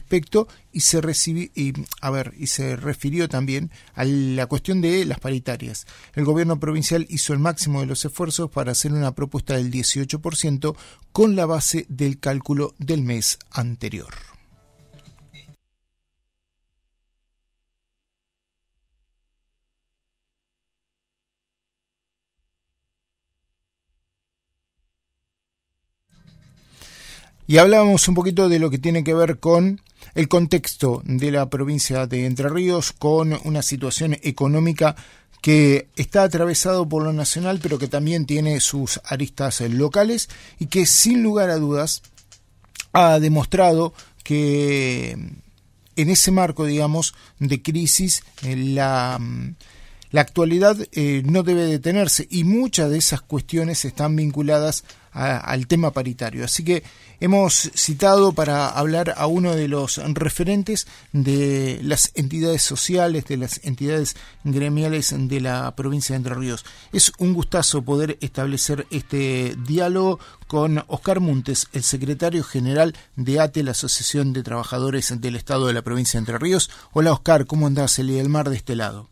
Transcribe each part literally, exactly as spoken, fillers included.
respecto y se recibi, y, a ver, y se refirió también a la cuestión de las paritarias. El gobierno provincial hizo el máximo de los esfuerzos para hacer una propuesta del dieciocho por ciento con la base del cálculo del mes anterior. Y hablábamos un poquito de lo que tiene que ver con el contexto de la provincia de Entre Ríos, con una situación económica que está atravesado por lo nacional, pero que también tiene sus aristas locales y que sin lugar a dudas ha demostrado que en ese marco, digamos, de crisis, la... La actualidad eh, no debe detenerse y muchas de esas cuestiones están vinculadas a, al tema paritario. Así que hemos citado para hablar a uno de los referentes de las entidades sociales, de las entidades gremiales de la provincia de Entre Ríos. Es un gustazo poder establecer este diálogo con Oscar Muntes, el secretario general de A T E, la Asociación de Trabajadores del Estado de la provincia de Entre Ríos. Hola Oscar, ¿cómo andás? Elie del Mar de este lado.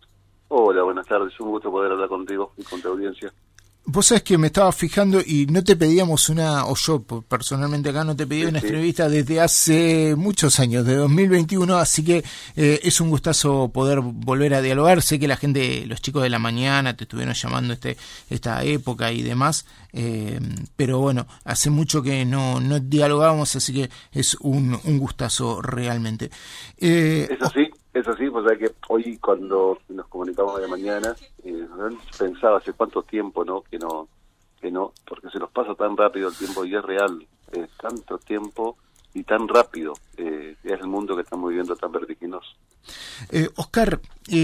Hola, buenas tardes. Un gusto poder hablar contigo y con tu audiencia. Vos sabés que me estaba fijando y no te pedíamos una, o yo personalmente acá no te pedí sí, una sí. entrevista desde hace muchos años, de dos mil veintiuno, así que eh, es un gustazo poder volver a dialogar. Sé que la gente, los chicos de la mañana te estuvieron llamando este esta época y demás, eh, pero bueno, hace mucho que no, no dialogábamos, así que es un, un gustazo realmente. Eh, ¿Es así? Es así, pues hay que hoy cuando nos comunicamos de mañana, eh, pensaba hace cuánto tiempo, ¿no? Que no, que no, porque se nos pasa tan rápido el tiempo y es real, eh, tanto tiempo y tan rápido, eh, es el mundo que estamos viviendo tan vertiginoso. Eh, Oscar,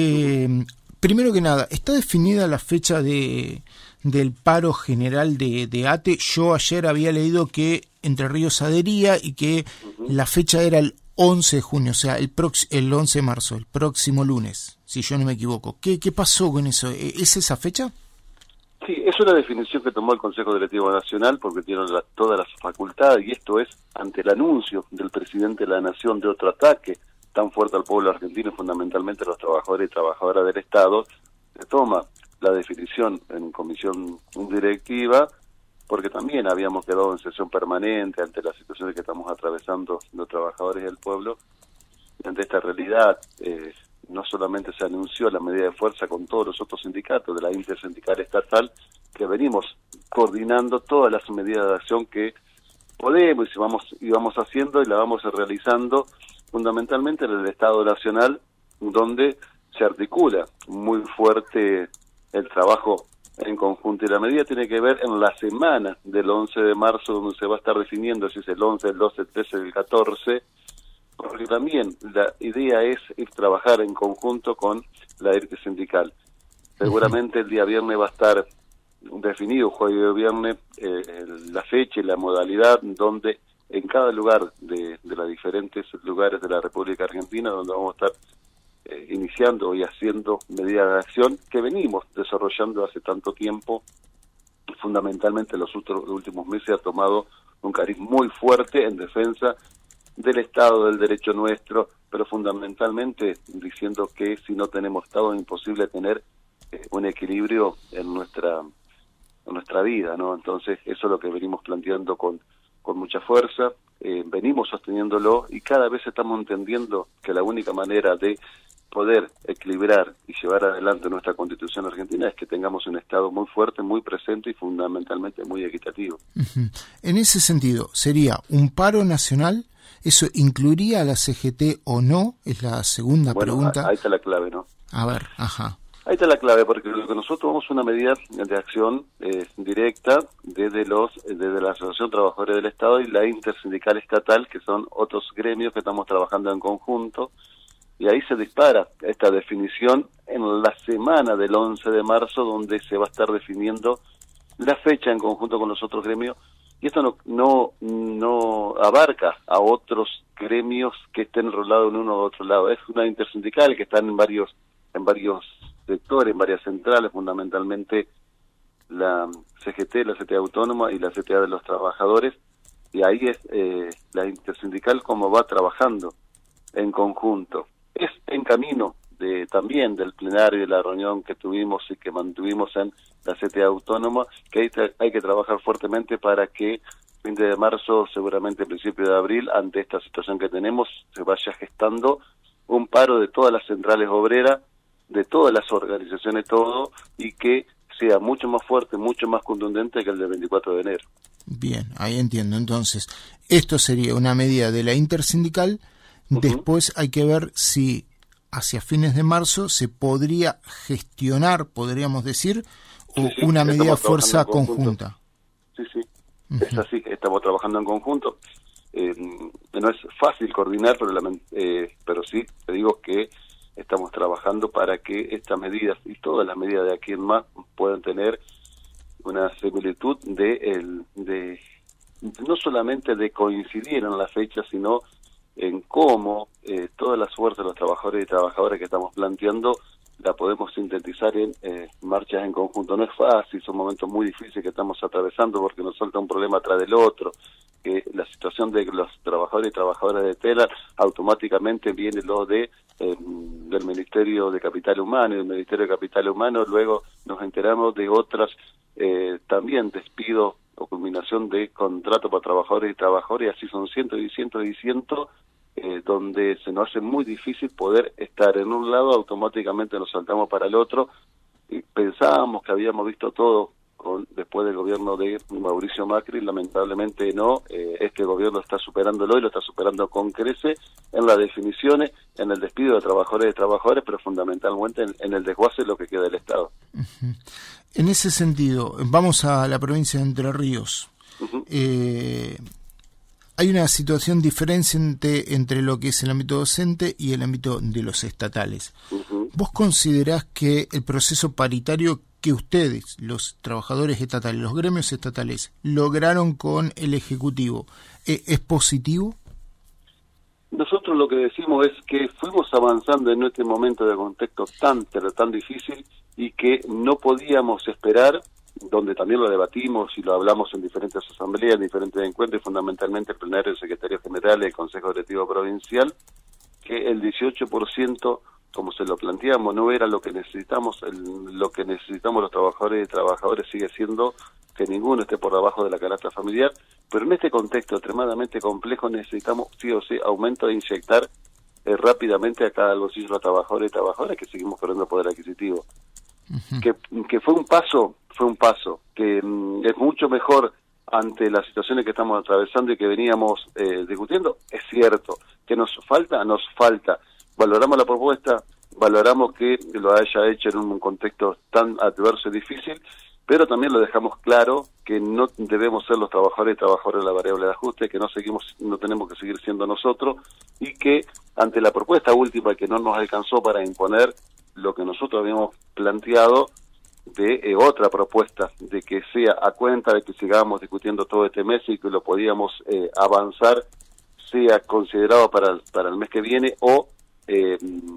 eh, primero que nada, ¿está definida la fecha de del paro general de, de A T E? Yo ayer había leído que Entre Ríos adhería y que uh-huh. la fecha era el once de junio, o sea, el prox- el once de marzo, el próximo lunes, si yo no me equivoco. ¿Qué, qué pasó con eso? ¿Es esa fecha? Sí, es una definición que tomó el Consejo Directivo Nacional porque tiene la, todas las facultades, y esto es ante el anuncio del presidente de la Nación de otro ataque tan fuerte al pueblo argentino y fundamentalmente a los trabajadores y trabajadoras del Estado. Se toma la definición en comisión directiva porque también habíamos quedado en sesión permanente ante las situaciones que estamos atravesando los trabajadores del pueblo. Y ante esta realidad, eh, no solamente se anunció la medida de fuerza con todos los otros sindicatos de la intersindical estatal, que venimos coordinando todas las medidas de acción que podemos y vamos, y vamos haciendo y la vamos realizando fundamentalmente en el Estado Nacional, donde se articula muy fuerte el trabajo en conjunto, y la medida tiene que ver en la semana del once de marzo, donde se va a estar definiendo si es el once, el doce, el trece, el catorce, porque también la idea es ir trabajar en conjunto con la D I R T sindical. Seguramente el día viernes va a estar definido, jueves y viernes, eh, la fecha y la modalidad donde en cada lugar de, de los diferentes lugares de la República Argentina, donde vamos a estar Eh, iniciando y haciendo medidas de acción que venimos desarrollando hace tanto tiempo. Fundamentalmente los últimos meses ha tomado un cariz muy fuerte en defensa del Estado, del derecho nuestro, pero fundamentalmente diciendo que si no tenemos Estado es imposible tener eh, un equilibrio en nuestra en nuestra vida, ¿no? Entonces eso es lo que venimos planteando con, con mucha fuerza, eh, venimos sosteniéndolo y cada vez estamos entendiendo que la única manera de poder equilibrar y llevar adelante nuestra Constitución argentina es que tengamos un Estado muy fuerte, muy presente y fundamentalmente muy equitativo. Uh-huh. En ese sentido, ¿sería un paro nacional? ¿Eso incluiría a la C G T o no? Es la segunda bueno, pregunta. Ahí está la clave, ¿no? A ver, ajá. Ahí está la clave, porque lo que nosotros tomamos una medida de acción eh, directa desde los desde la Asociación de Trabajadores del Estado y la Intersindical Estatal, que son otros gremios que estamos trabajando en conjunto. Y ahí se dispara esta definición en la semana del once de marzo, donde se va a estar definiendo la fecha en conjunto con los otros gremios. Y esto no no no abarca a otros gremios que estén enrolados en uno u otro lado. Es una intersindical que están en varios en varios sectores, en varias centrales, fundamentalmente la C G T, la C T A Autónoma y la C T A de los Trabajadores, y ahí es eh, la intersindical cómo va trabajando en conjunto. Es en camino de también del plenario y de la reunión que tuvimos y que mantuvimos en la C T A Autónoma, que hay, hay que trabajar fuertemente para que fin de marzo, seguramente principio de abril, ante esta situación que tenemos, se vaya gestando un paro de todas las centrales obreras, de todas las organizaciones, todo, y que sea mucho más fuerte, mucho más contundente que el del veinticuatro de enero. Bien, ahí entiendo. Entonces, esto sería una medida de la intersindical. Uh-huh. Después hay que ver si hacia fines de marzo se podría gestionar, podríamos decir, o sí, sí, una medida de fuerza conjunta. Sí, sí, uh-huh. Es así, estamos trabajando en conjunto. Eh, no es fácil coordinar, pero, la, eh, pero sí, te digo que estamos trabajando para que estas medidas y todas las medidas de aquí en más puedan tener una similitud de, el, de no solamente de coincidir en la fecha, sino en cómo eh, todas las fuerzas de los trabajadores y trabajadoras que estamos planteando la podemos sintetizar en eh, marchas en conjunto. No es fácil, son momentos muy difíciles que estamos atravesando porque nos salta un problema tras del otro, que la situación de los trabajadores y trabajadoras de Telar automáticamente viene lo de eh, del Ministerio de Capital Humano, y del Ministerio de Capital Humano luego nos enteramos de otras eh, también despidos o culminación de contrato para trabajadores y trabajadoras, y así son cientos y cientos y cientos, eh, donde se nos hace muy difícil poder estar en un lado, automáticamente nos saltamos para el otro, y pensábamos que habíamos visto todo con después del gobierno de Mauricio Macri, lamentablemente no, eh, este gobierno está superándolo y lo está superando con crece en las definiciones, en el despido de trabajadores y trabajadores, pero fundamentalmente en, en el desguace de lo que queda del Estado. Uh-huh. En ese sentido, vamos a la provincia de Entre Ríos. Uh-huh. Eh, hay una situación diferente entre lo que es el ámbito docente y el ámbito de los estatales. Uh-huh. ¿Vos considerás que el proceso paritario que ustedes, los trabajadores estatales, los gremios estatales, lograron con el Ejecutivo, ¿eh, es positivo? Nosotros lo que decimos es que fuimos avanzando en este momento de contexto tan, pero tan difícil, y que no podíamos esperar, donde también lo debatimos y lo hablamos en diferentes asambleas, en diferentes encuentros, y fundamentalmente el plenario del secretario general y el Consejo Directivo Provincial, que el dieciocho por ciento, como se lo planteamos, no era lo que necesitamos. El, lo que necesitamos los trabajadores y trabajadores sigue siendo que ninguno esté por debajo de la canasta familiar, pero en este contexto extremadamente complejo necesitamos sí o sí aumento de inyectar eh, rápidamente a cada bolsillo de los trabajadores y trabajadoras, que seguimos perdiendo poder adquisitivo. Uh-huh. que, que fue un paso, fue un paso, que mm, es mucho mejor ante las situaciones que estamos atravesando y que veníamos eh, discutiendo. Es cierto, que nos falta, nos falta. Valoramos la propuesta, valoramos que lo haya hecho en un contexto tan adverso y difícil, pero también lo dejamos claro que no debemos ser los trabajadores y trabajadoras la variable de ajuste, que no seguimos, no tenemos que seguir siendo nosotros, y que ante la propuesta última que no nos alcanzó para imponer lo que nosotros habíamos planteado de eh, otra propuesta, de que sea a cuenta de que sigamos discutiendo todo este mes y que lo podíamos eh, avanzar, sea considerado para el, para el mes que viene, o eh,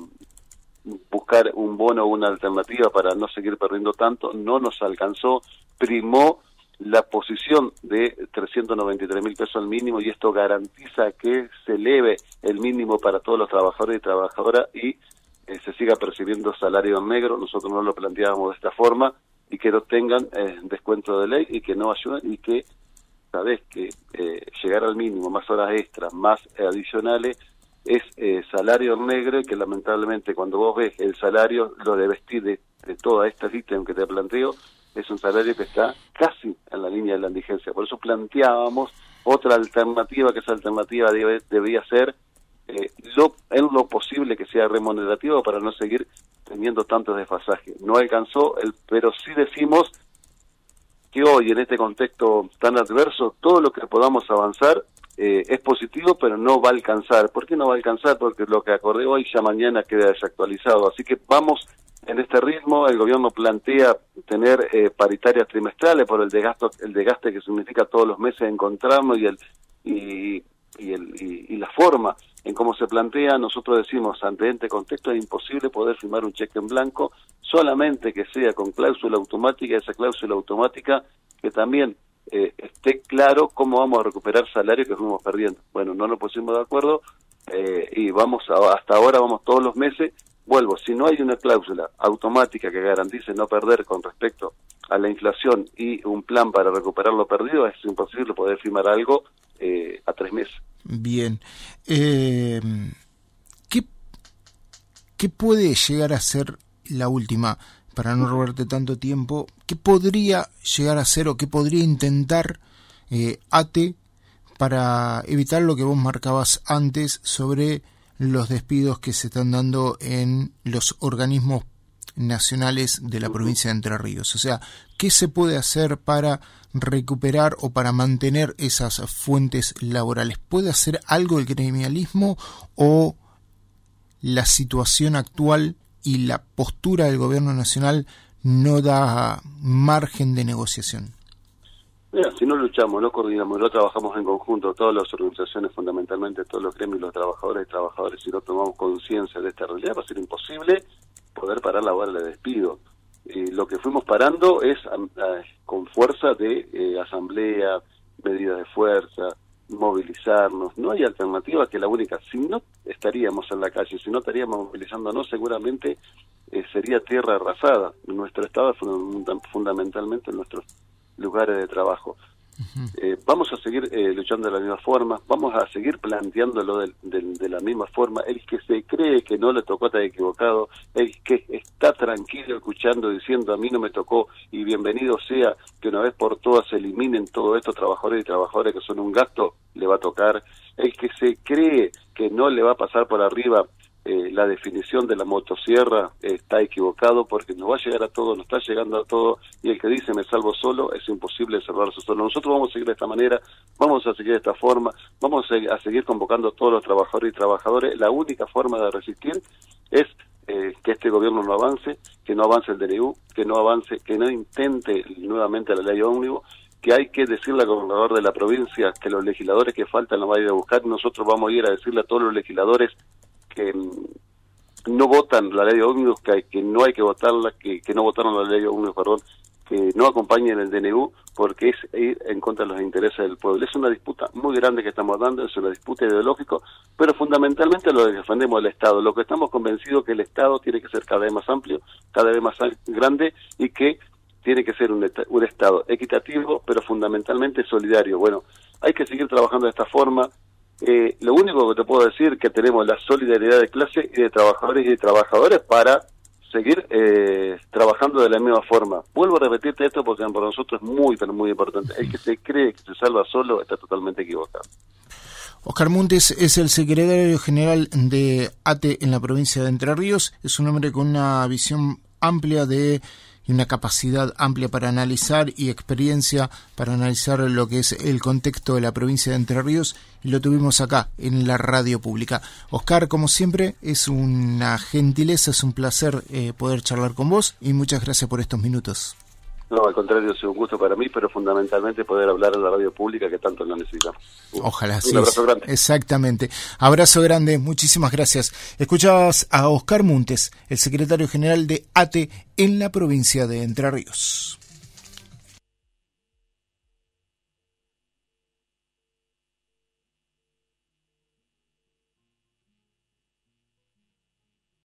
buscar un bono o una alternativa para no seguir perdiendo tanto, no nos alcanzó, primó la posición de trescientos noventa y tres mil pesos al mínimo, y esto garantiza que se eleve el mínimo para todos los trabajadores y trabajadoras y eh, se siga percibiendo salario en negro. Nosotros no lo planteábamos de esta forma, y que no tengan eh, descuento de ley y que no ayuden, y que sabés que eh, llegar al mínimo, más horas extras, más eh, adicionales, es eh, salario en negro, y que lamentablemente cuando vos ves el salario, lo de vestir de, de toda esta ítem que te planteo, es un salario que está casi en la línea de la indigencia. Por eso planteábamos otra alternativa, que esa alternativa debe, debía ser eh, lo, en lo posible que sea remunerativa para no seguir teniendo tantos desfasajes. No alcanzó, el, pero sí decimos que hoy, en este contexto tan adverso, todo lo que podamos avanzar eh, es positivo, pero no va a alcanzar. ¿Por qué no va a alcanzar? Porque lo que acordé hoy ya mañana queda desactualizado. Así que vamos en este ritmo. El gobierno plantea tener eh, paritarias trimestrales por el desgaste, el desgaste que significa todos los meses encontrarnos, y el y, y, el, y, y la forma en cómo se plantea. Nosotros decimos, ante este contexto es imposible poder firmar un cheque en blanco, solamente que sea con cláusula automática, esa cláusula automática que también eh, esté claro cómo vamos a recuperar salarios que fuimos perdiendo. Bueno, no nos pusimos de acuerdo eh, y vamos a, hasta ahora vamos todos los meses. Vuelvo, si no hay una cláusula automática que garantice no perder con respecto a la inflación y un plan para recuperar lo perdido, es imposible poder firmar algo eh, a tres meses. Bien. Eh, ¿qué, ¿Qué puede llegar a ser la última, para no robarte tanto tiempo, qué podría llegar a ser o qué podría intentar eh, A T E para evitar lo que vos marcabas antes sobre los despidos que se están dando en los organismos nacionales de la provincia de Entre Ríos? O sea, ¿qué se puede hacer para recuperar o para mantener esas fuentes laborales? ¿Puede hacer algo el gremialismo o la situación actual y la postura del gobierno nacional no da margen de negociación? Mira, si no luchamos, no coordinamos, no trabajamos en conjunto, todas las organizaciones, fundamentalmente todos los gremios, los trabajadores y trabajadores, si no tomamos conciencia de esta realidad, va a ser imposible poder parar la ola de despido. Y lo que fuimos parando es a, a, con fuerza de eh, asamblea, medidas de fuerza, movilizarnos. No hay alternativa que la única. Si no estaríamos en la calle, si no estaríamos movilizándonos, seguramente eh, sería tierra arrasada. Nuestro Estado es fundamentalmente en nuestros lugares de trabajo. Uh-huh. Eh, vamos a seguir eh, luchando de la misma forma, vamos a seguir planteándolo de, de, de la misma forma. El que se cree que no le tocó está equivocado, el que está tranquilo escuchando, diciendo a mí no me tocó y bienvenido sea que una vez por todas se eliminen todos estos trabajadores y trabajadoras que son un gasto, le va a tocar. El que se cree que no le va a pasar por arriba Eh, la definición de la motosierra eh, está equivocado, porque nos va a llegar a todo, nos está llegando a todo, y el que dice me salvo solo, es imposible salvarse solo. Nosotros vamos a seguir de esta manera, vamos a seguir de esta forma, vamos a, a seguir convocando a todos los trabajadores y trabajadores. La única forma de resistir es eh, que este gobierno no avance, que no avance el D N U, que no avance, que no intente nuevamente la ley ómnibus, que hay que decirle al gobernador de la provincia que los legisladores que faltan los va a ir a buscar. Nosotros vamos a ir a decirle a todos los legisladores que no votan la ley ómnibus, que, que no hay que votarla, que, que no votaron la ley ómnibus, perdón, que no acompañen el D N U, porque es ir en contra de los intereses del pueblo. Es una disputa muy grande que estamos dando, es una disputa ideológica, pero fundamentalmente lo que defendemos el Estado. Lo que estamos convencidos que el Estado tiene que ser cada vez más amplio, cada vez más grande, y que tiene que ser un, un Estado equitativo, pero fundamentalmente solidario. Bueno, hay que seguir trabajando de esta forma. Eh, lo único que te puedo decir es que tenemos la solidaridad de clase y de trabajadores y de trabajadores para seguir eh, trabajando de la misma forma. Vuelvo a repetirte esto porque para nosotros es muy, pero muy importante. El que se cree que se salva solo está totalmente equivocado. Oscar Muntes es el secretario general de A T E en la provincia de Entre Ríos. Es un hombre con una visión amplia de y una capacidad amplia para analizar y experiencia para analizar lo que es el contexto de la provincia de Entre Ríos, y lo tuvimos acá en la radio pública. Oscar, como siempre, es una gentileza, es un placer eh, poder charlar con vos, y muchas gracias por estos minutos. No, al contrario, es un gusto para mí, pero fundamentalmente poder hablar en la radio pública que tanto lo necesitamos. Ojalá, un sí. Un abrazo grande. Exactamente. Abrazo grande, muchísimas gracias. Escuchabas a Oscar Muntes, el secretario general de A T E en la provincia de Entre Ríos.